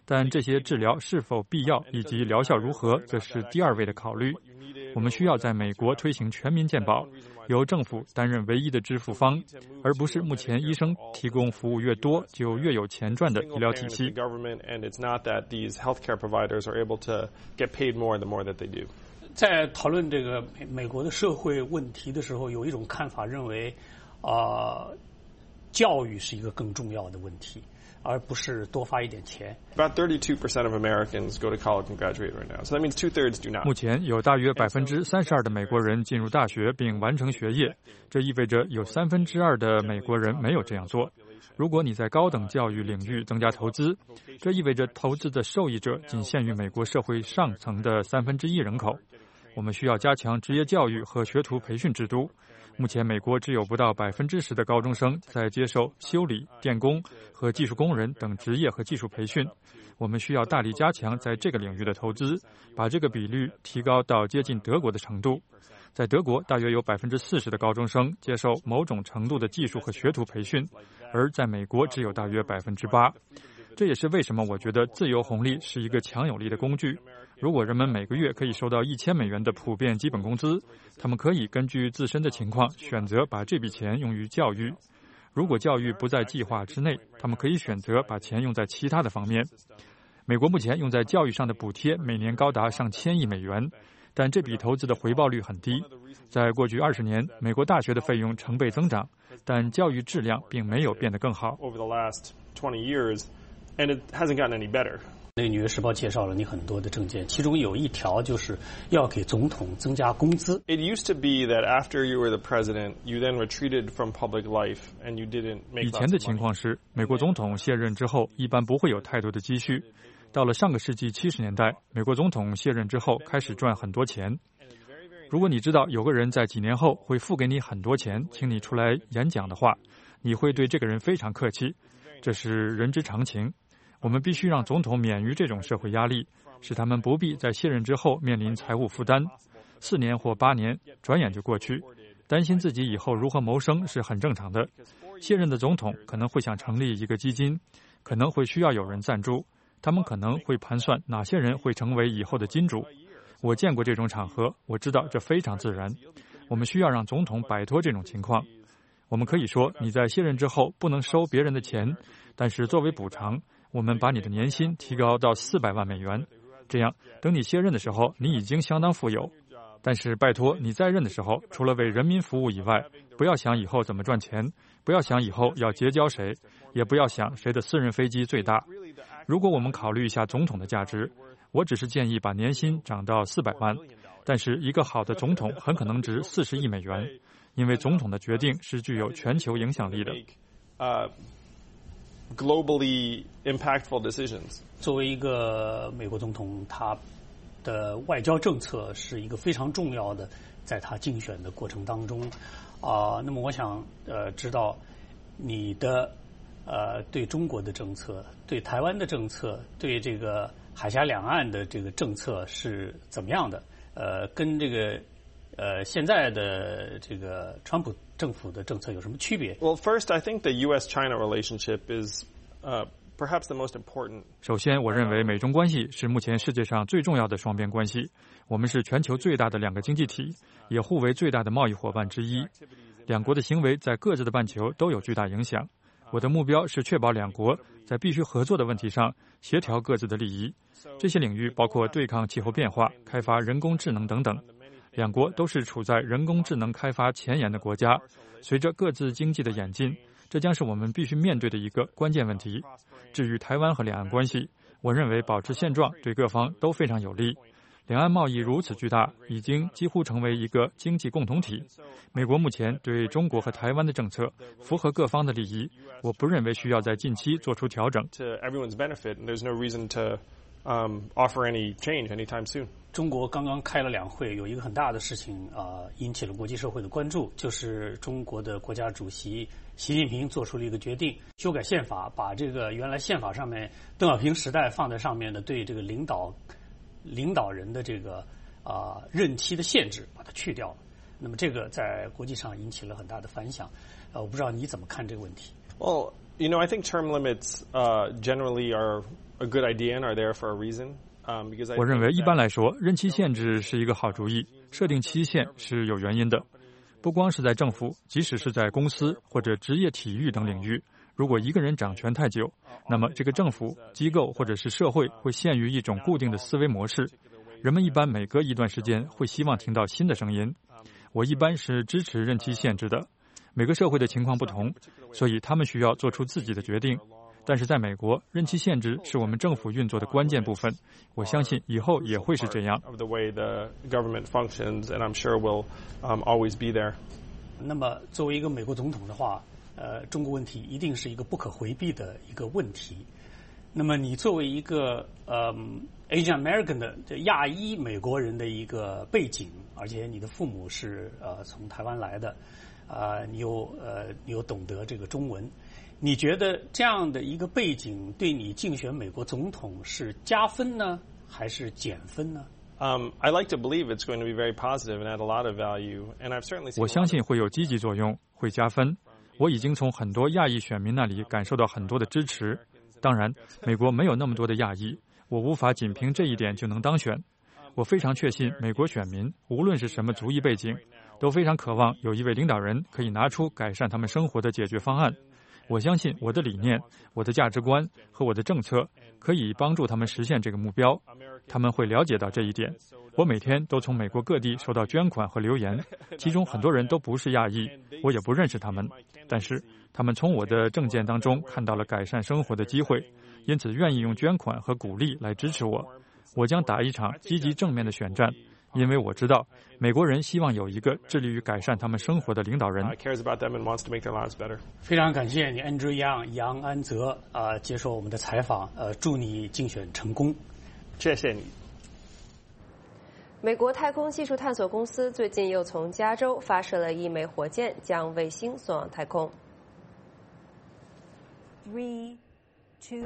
但这些治疗是否必要以及疗效如何，则是第二位的考虑。我们需要在美国推行全民健保，由政府担任唯一的支付方，而不是目前医生提供服务越多就越有钱赚的医疗体系。 在讨论这个美国的社会问题的时候，有一种看法认为，啊、呃，教育是一个更重要的问题，而不是多发一点钱。 About thirty-two percent of Americans go to college and graduate right now, so that means two-thirds do not. 目前有大约百分之三十二的美国人进入大学并完成学业，这意味着有三分之二的美国人没有这样做。如果你在高等教育领域增加投资，这意味着投资的受益者仅限于美国社会上层的三分之一人口。我们需要加强职业教育和学徒培训制度。目前，美国只有不到百分之十的高中生在接受修理、电工和技术工人等职业和技术培训。我们需要大力加强在这个领域的投资，把这个比率提高到接近德国的程度。在德国，大约有百分之四十的高中生接受某种程度的技术和学徒培训，而在美国只有大约百分之八。这也是为什么我觉得自由红利是一个强有力的工具。如果人们每个月可以收到一千美元的普遍基本工资，他们可以根据自身的情况选择把这笔钱用于教育。如果教育不在计划之内，他们可以选择把钱用在其他的方面。美国目前用在教育上的补贴每年高达上千亿美元，但这笔投资的回报率很低。在过去二十年，美国大学的费用成倍增长，但教育质量并没有变得更好。 Over the last twenty years, and it hasn't gotten any better. 那个《纽约时报》介绍了你很多的政见，其中有一条就是要给总统增加工资。 It used to be that after you were the president, you then retreated from public life and you didn't make. 以前的情况是，美国总统卸任之后一般不会有太多的积蓄。到了上个世纪七十年代，美国总统卸任之后开始赚很多钱。如果你知道有个人在几年后会付给你很多钱，请你出来演讲的话，你会对这个人非常客气，这是人之常情。我们必须让总统免于这种社会压力，使他们不必在卸任之后面临财务负担。四年或八年转眼就过去，担心自己以后如何谋生是很正常的。卸任的总统可能会想成立一个基金，可能会需要有人赞助，他们可能会盘算哪些人会成为以后的金主。我见过这种场合，我知道这非常自然。我们需要让总统摆脱这种情况。我们可以说你在卸任之后不能收别人的钱，但是作为补偿，我们把你的年薪提高到四百万美元，这样等你卸任的时候，你已经相当富有。但是拜托，你在任的时候，除了为人民服务以外，不要想以后怎么赚钱，不要想以后要结交谁，也不要想谁的私人飞机最大。如果我们考虑一下总统的价值，我只是建议把年薪涨到四百万，但是一个好的总统很可能值四十亿美元，因为总统的决定是具有全球影响力的。 Uh, globally impactful decisions. 作为一个美国总统，他的外交政策是一个非常重要的，在他竞选的过程当中，啊、呃，那么我想呃知道你的呃对中国的政策、对台湾的政策、对这个海峡两岸的这个政策是怎么样的？呃，跟这个呃现在的这个川普政府的政策有什么区别？ Well, first, I think the U S China relationship is, uh, perhaps the most important. 首先，我认为美中关系是目前世界上最重要的双边关系。我们是全球最大的两个经济体，也互为最大的贸易伙伴之一。两国的行为在各自的半球都有巨大影响。我的目标是确保两国在必须合作的问题上协调各自的利益。这些领域包括对抗气候变化、开发人工智能等等。两国都是处在人工智能开发前沿的国家，随着各自经济的演进，这将是我们必须面对的一个关键问题。至于台湾和两岸关系，我认为保持现状对各方都非常有利。两岸贸易如此巨大，已经几乎成为一个经济共同体。美国目前对中国和台湾的政策符合各方的利益，我不认为需要在近期做出调整。 Um, offer any change anytime soon. 中国刚刚开了两会，有一个很大的事情啊、呃，引起了国际社会的关注，就是中国的国家主席习近平做出了一个决定，修改宪法，把这个原来宪法上面邓小平时代放在上面的对这个领导领导人的这个啊、呃、任期的限制，把它去掉了。那么这个在国际上引起了很大的反响。呃，我不知道你怎么看这个问题。 Well, you know, I think term limits uh, generally are a good idea and are there for a reason. Um, because I 我认为一般来说，任期限制是一个好主意，设定期限是有原因的。不光是在政府，即使是在公司或者职业体育等领域，如果一个人掌权太久，那么这个政府、机构或者是社会会陷于一种固定的思维模式。人们一般每隔一段时间会希望听到新的声音。我一般是支持任期限制的。每个社会的情况不同，所以他们需要做出自己的决定。但是在美国，任期限制是我们政府运作的关键部分。我相信以后也会是这样。 那么，作为一个美国总统的话，呃，中国问题一定是一个不可回避的一个问题。那么，你作为一个呃 Asian American 的亚裔美国人的一个背景，而且你的父母是呃从台湾来的，啊、呃，你又呃你又懂得这个中文。你觉得这样的一个背景对你竞选美国总统是加分呢，还是减分呢？ Um, I like to believe it's going to be very positive and add a lot of value, and I've certainly seen. 我相信会有积极作用，会加分。我已经从很多亚裔选民那里感受到很多的支持。当然，美国没有那么多的亚裔，我无法仅凭这一点就能当选。我非常确信，美国选民无论是什么族裔背景，都非常渴望有一位领导人可以拿出改善他们生活的解决方案。我相信我的理念、我的价值观和我的政策可以帮助他们实现这个目标。他们会了解到这一点。我每天都从美国各地收到捐款和留言，其中很多人都不是亚裔，我也不认识他们，但是他们从我的政见当中看到了改善生活的机会，因此愿意用捐款和鼓励来支持我。我将打一场积极正面的选战。因为我知道，美国人希望有一个致力于改善他们生活的领导人。 非常感谢你 ，Andrew Yang 杨安泽啊、呃，接受我们的采访，呃，祝你竞选成功， 谢谢你。 美国太空技术探索公司最近又从加州发射了一枚火箭，将卫星送往太空。 Three, two,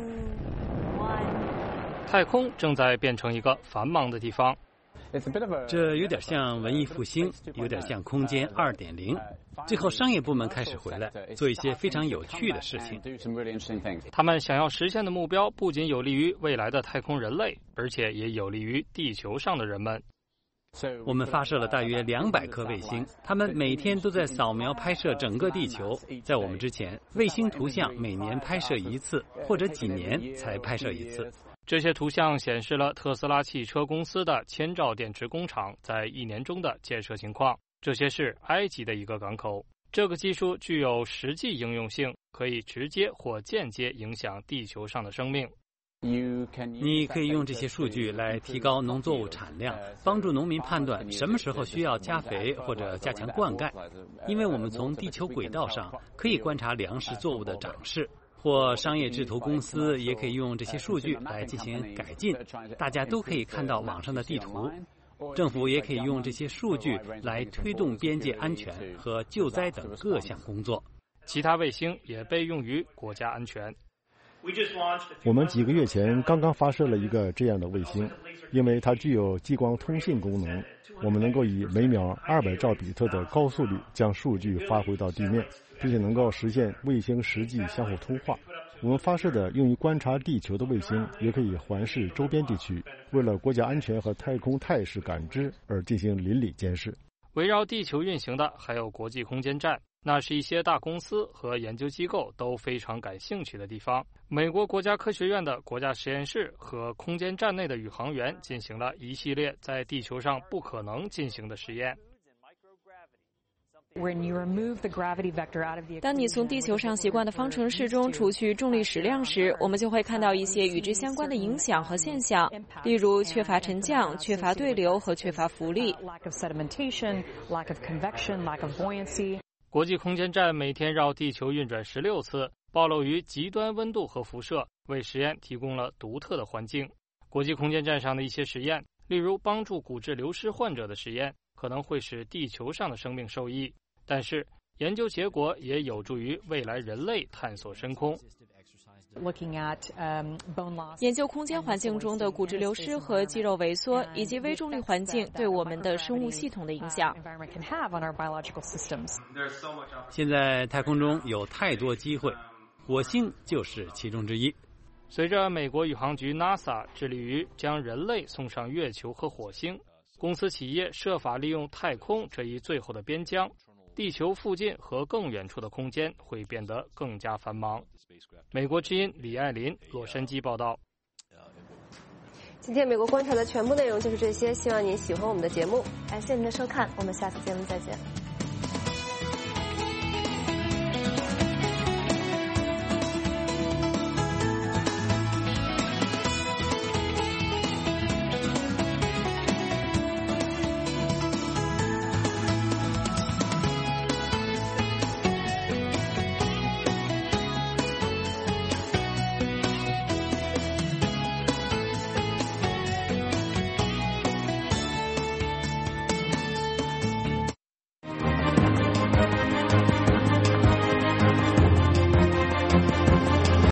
one。 太空正在变成一个繁忙的地方。 这有点像文艺复兴，有点像空间 二点零。最后商业部门开始回来，做一些非常有趣的事情。 他们想要实现的目标不仅有利于未来的太空人类，而且也有利于地球上的人们。 我们发射了大约两百颗卫星，它们每天都在扫描拍摄整个地球。在我们之前，卫星图像每年拍摄一次，或者几年才拍摄一次。 这些图像显示了特斯拉汽车公司的千兆电池工厂在一年中的建设情况。这些是埃及的一个港口。这个技术具有实际应用性，可以直接或间接影响地球上的生命。 你可以用这些数据来提高农作物产量，帮助农民判断什么时候需要加肥或者加强灌溉。因为我们从地球轨道上可以观察粮食作物的长势。或商业制图公司也可以用这些数据来进行改进，大家都可以看到网上的地图。政府也可以用这些数据来推动边界安全和救灾等各项工作。 其他卫星也被用于国家安全。 我们几个月前刚刚发射了一个这样的卫星，因为它具有激光通信功能，我们能够以每秒二百兆比特的高速率将数据发回到地面，并且能够实现卫星实际相互通话。我们发射的用于观察地球的卫星也可以环视周边地区，为了国家安全和太空态势感知而进行邻里监视。 围绕地球运行的还有国际空间站，那是一些大公司和研究机构都非常感兴趣的地方。美国国家科学院的国家实验室和空间站内的宇航员进行了一系列在地球上不可能进行的实验。 当你从地球上习惯的方程式中除去重力矢量时，我们就会看到一些与之相关的影响和现象，例如缺乏沉降、缺乏对流和缺乏浮力。 国际空间站每天绕地球运转十六次，暴露于极端温度和辐射，为实验提供了独特的环境。国际空间站上的一些实验，例如帮助骨质流失患者的实验，可能会使地球上的生命受益，但是研究结果也有助于未来人类探索深空。 研究空间环境中的骨质流失和肌肉萎缩，以及微重力环境对我们的生物系统的影响。 现在太空中有太多机会，火星就是其中之一。 随着美国宇航局 NASA 致力于将人类送上月球和火星，公司企业设法利用太空这一最后的边疆，地球附近和更远处的空间会变得更加繁忙。美国之音李爱林，洛杉矶报道。 今天美国观察的全部内容就是这些，希望您喜欢我们的节目， 感谢您的收看，我们下次节目再见。